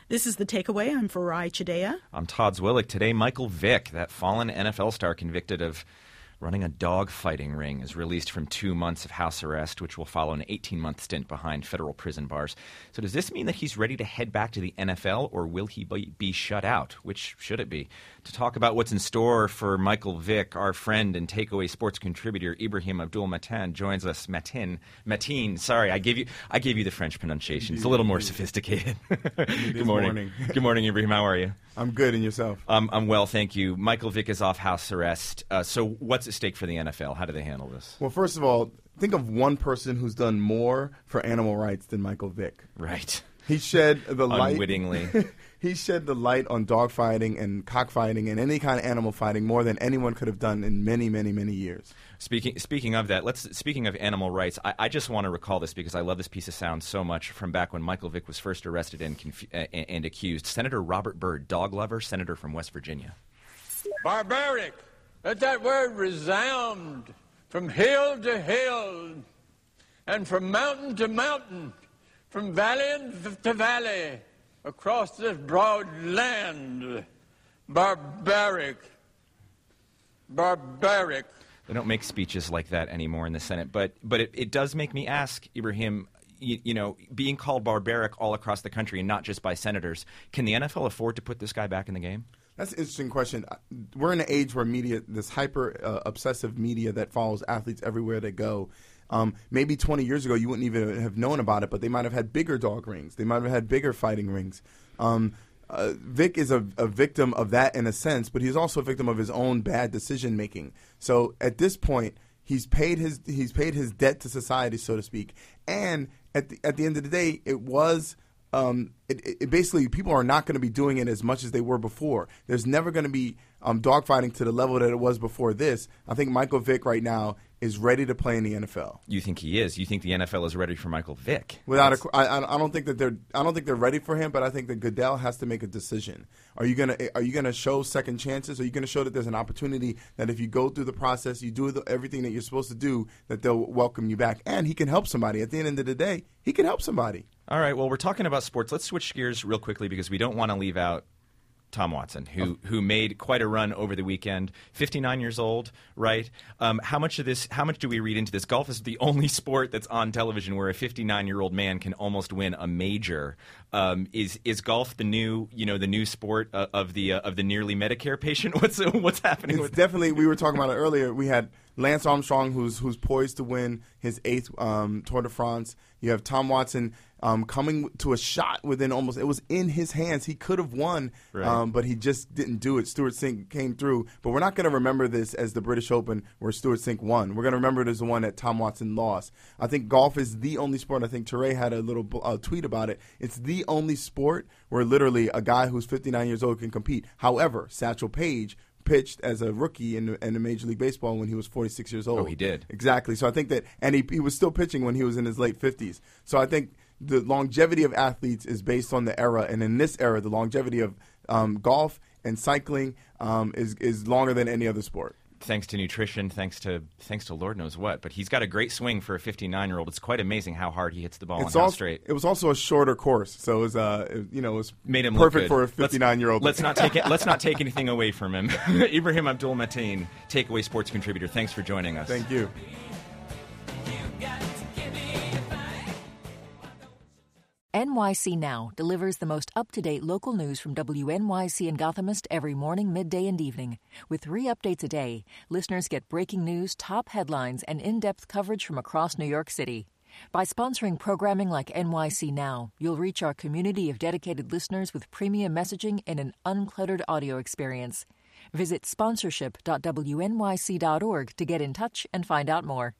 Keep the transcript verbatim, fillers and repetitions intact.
This is The Takeaway. I'm Farai Chideya. I'm Todd Zwillich. Today, Michael Vick, that fallen N F L star convicted of running a dog fighting ring, is released from two months of house arrest, which will follow an eighteen-month stint behind federal prison bars. So does this mean that he's ready to head back to the N F L, or will he be, be shut out? Which should it be? To talk about what's in store for Michael Vick, our friend and Takeaway sports contributor Ibrahim Abdul-Mateen joins us. Matin, Matin. Sorry, I gave you I gave you the French pronunciation. It's a little more sophisticated. Good morning. morning. Good morning, Ibrahim. How are you? I'm good, and yourself? Um, I'm well, thank you. Michael Vick is off house arrest. Uh, so what's at stake for the N F L? How do they handle this? Well, first of all, think of one person who's done more for animal rights than Michael Vick. Right. He shed the light. Unwittingly. He shed the light on dog fighting and cockfighting and any kind of animal fighting more than anyone could have done in many, many, many years. Speaking speaking of that, let's speaking of animal rights, I, I just want to recall this because I love this piece of sound so much from back when Michael Vick was first arrested and, confu- uh, and, and accused. Senator Robert Byrd, dog lover, senator from West Virginia. Barbaric. Let that word resound from hill to hill and from mountain to mountain, from valley to valley, across this broad land. Barbaric. Barbaric. They don't make speeches like that anymore in the Senate, but but it, it does make me ask, Ibrahim, you, you know, being called barbaric all across the country and not just by senators, can the N F L afford to put this guy back in the game? That's an interesting question. We're in an age where media, this hyper uh, obsessive media that follows athletes everywhere they go. Um, maybe twenty years ago you wouldn't even have known about it, but they might have had bigger dog rings. They might have had bigger fighting rings. Um, uh, Vick is a, a victim of that in a sense, but he's also a victim of his own bad decision making. So at this point, he's paid his he's paid his debt to society, so to speak. And at the at the end of the day, it was. Um, it, it basically, people are not going to be doing it as much as they were before. There's never going to be um, dogfighting to the level that it was before this. I think Michael Vick right now is ready to play in the N F L. You think he is? You think the N F L is ready for Michael Vick? Without a, I, I don't think that they're. I don't think they're ready for him. But I think that Goodell has to make a decision. Are you gonna Are you gonna show second chances? Are you gonna show that there's an opportunity that if you go through the process, you do the, everything that you're supposed to do, that they'll welcome you back, and he can help somebody. At the end of the day, he can help somebody. All right, well, we're talking about sports. Let's switch gears real quickly because we don't want to leave out Tom Watson, who who made quite a run over the weekend. fifty-nine years old, right? Um, how much of this? How much do we read into this? Golf is the only sport that's on television where a fifty-nine-year-old man can almost win a major. Um, is is golf the new you know the new sport uh, of the uh, of the nearly Medicare patient? What's what's happening? It's with definitely. We were talking about it earlier. We had Lance Armstrong, who's who's poised to win his eighth um, Tour de France. You have Tom Watson um, coming to a shot within almost. It was in his hands. He could have won, right. um, but he just didn't do it. Stuart Sink came through. But we're not going to remember this as the British Open where Stuart Sink won. We're going to remember it as the one that Tom Watson lost. I think golf is the only sport. I think Teray had a little uh, tweet about it. It's the only sport where literally a guy who's fifty-nine years old can compete. However, Satchel Paige pitched as a rookie in, in the Major League Baseball when he was forty-six years old. Oh, he did. Exactly. So I think that, and he, he was still pitching when he was in his late fifties. So I think the longevity of athletes is based on the era, and in this era, the longevity of um, golf and cycling um, is is longer than any other sport. Thanks to nutrition, thanks to thanks to Lord knows what. But he's got a great swing for a fifty-nine-year-old. It's quite amazing how hard he hits the ball It's and how also, straight. It was also a shorter course, so it was uh, it, you know, it was Made him perfect look for a good. fifty-nine-year-old. Let's, let's not take it, let's not take anything away from him. Ibrahim Abdul-Mateen, Takeaway sports contributor. Thanks for joining us. Thank you. N Y C Now delivers the most up-to-date local news from W N Y C and Gothamist every morning, midday, and evening. With three updates a day, listeners get breaking news, top headlines, and in-depth coverage from across New York City. By sponsoring programming like N Y C Now, you'll reach our community of dedicated listeners with premium messaging and an uncluttered audio experience. Visit sponsorship dot W N Y C dot org to get in touch and find out more.